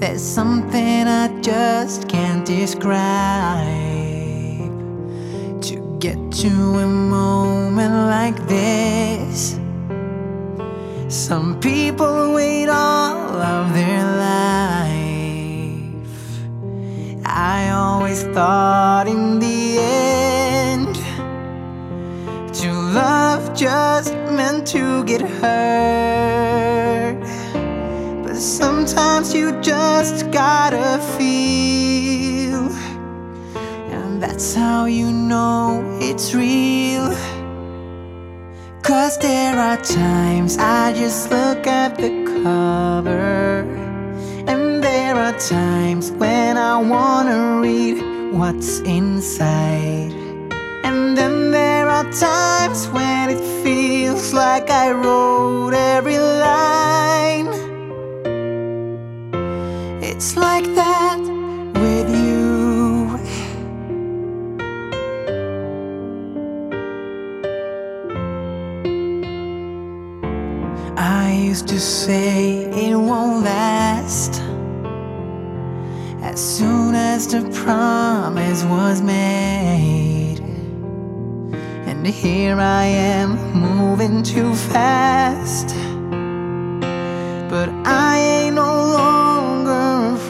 There's something I just can't describe to get to a moment like this. Some people wait all of their life. I always thought in the end, to love just meant to get hurt. But sometimes you just gotta feel, and that's how you know it's real. 'Cause there are times I just look at the cover, and there are times when I wanna read what's inside. And then there are times when it feels like I wrote every line. It's like that with you. I used to say it won't last, as soon as the promise was made. And here I am, moving too fast, but I ain't no longer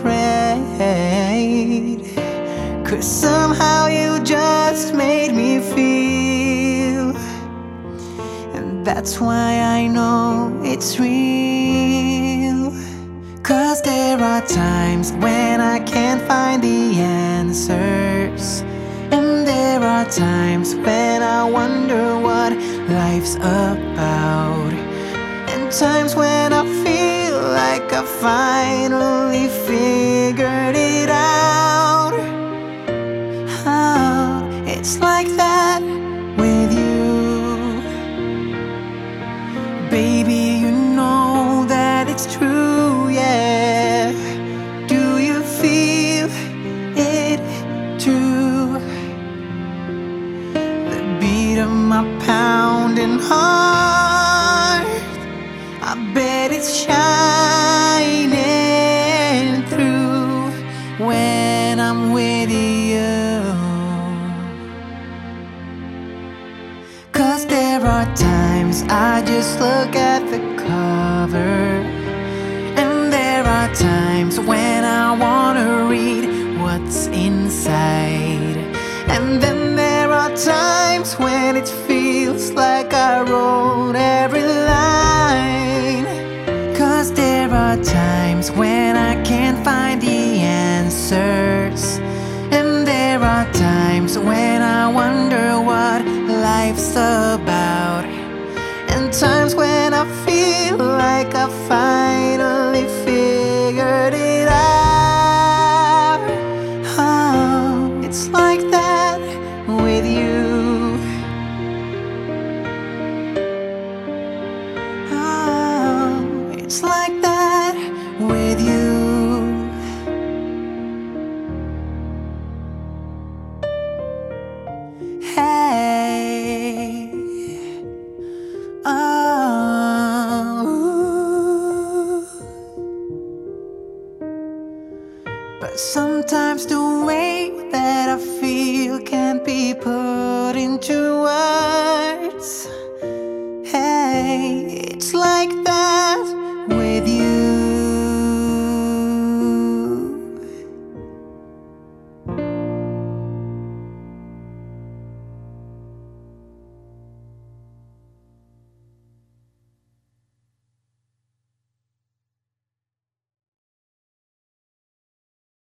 afraid. 'Cause somehow you just made me feel, and that's why I know it's real. 'Cause there are times when I can't find the answers, and there are times when I wonder what life's about, and times when I feel like I finally figured it out. Oh, it's like that with you. Baby, you know that it's true, yeah. Do you feel it too? The beat of my pounding heart, I bet it's shining through when I'm with you. 'Cause there are times I just look at the cover, and there are times when I wanna read what's inside. And then there are times when it feels like I wrote every line. 'Cause there are times when I can't find the answers, and there are times when I wonder what life's about, and times when I feel like I finally figured it out. Oh, it's like that with you. Oh, it's like that with you. Hey, oh, but sometimes the way that I feel can't be put into words.